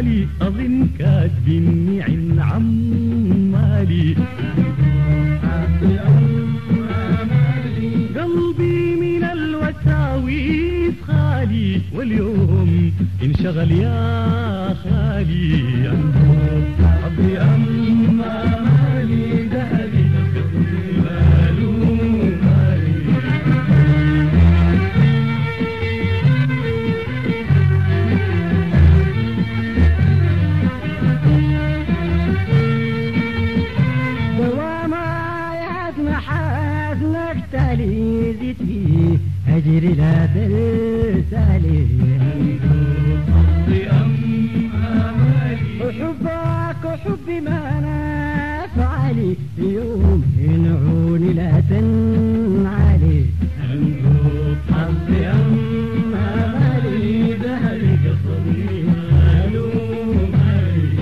مالي أظن كاتبني عن عمالي قلبي من الوساويس خالي واليوم انشغل يا خالي حظي أما مالي ذهبي ماله مالي تالي زيت فيه أجري لا ترسالي حظي أمالي وحبك وحبي ما نفعلي يوم ينعوني لا تنعلي حظي أمالي ذهبي قصدي ماله مالي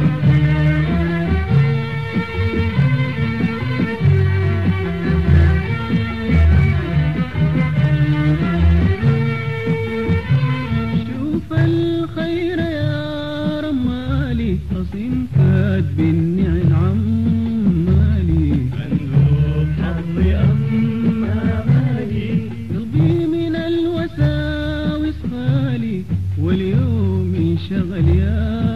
الخير يا رمالي حصين كاتبني عن عمالي مندوب حظي أما مالي قلبي من الوساوس خالي واليوم انشغل يا